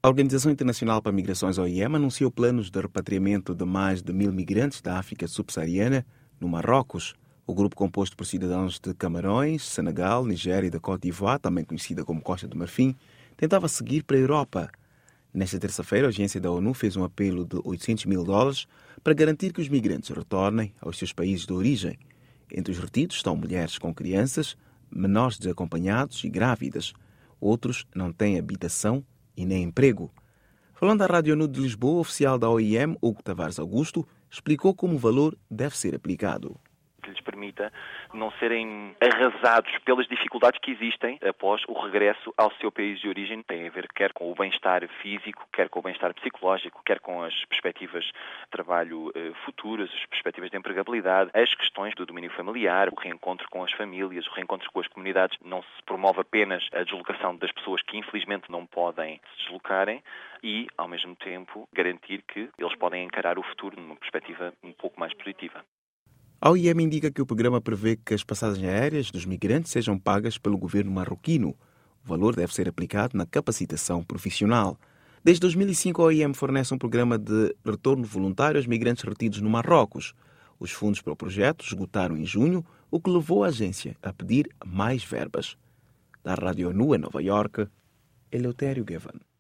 A Organização Internacional para Migrações, OIM, anunciou planos de repatriamento de mais de 1.000 migrantes da África subsaariana no Marrocos. O grupo, composto por cidadãos de Camarões, Senegal, Nigéria e da Côte d'Ivoire, também conhecida como Costa do Marfim, tentava seguir para a Europa. Nesta terça-feira, a agência da ONU fez um apelo de $800 mil para garantir que os migrantes retornem aos seus países de origem. Entre os retidos estão mulheres com crianças, menores desacompanhados e grávidas. Outros não têm habitação e nem emprego. Falando à Rádio ONU de Lisboa, o oficial da OIM, Hugo Tavares Augusto, explicou como o valor deve ser aplicado. Que lhes permita não serem arrasados pelas dificuldades que existem após o regresso ao seu país de origem. Tem a ver quer com o bem-estar físico, quer com o bem-estar psicológico, quer com as perspectivas de trabalho futuras, as perspectivas de empregabilidade, as questões do domínio familiar, o reencontro com as famílias, o reencontro com as comunidades. Não se promove apenas a deslocação das pessoas que infelizmente não podem se deslocarem e, ao mesmo tempo, garantir que eles podem encarar o futuro numa perspectiva um pouco mais positiva. A OIM indica que o programa prevê que as passagens aéreas dos migrantes sejam pagas pelo governo marroquino. O valor deve ser aplicado na capacitação profissional. Desde 2005, a OIM fornece um programa de retorno voluntário aos migrantes retidos no Marrocos. Os fundos para o projeto esgotaram em junho, o que levou a agência a pedir mais verbas. Da Rádio ONU em Nova Iorque, Eleutério Gavan.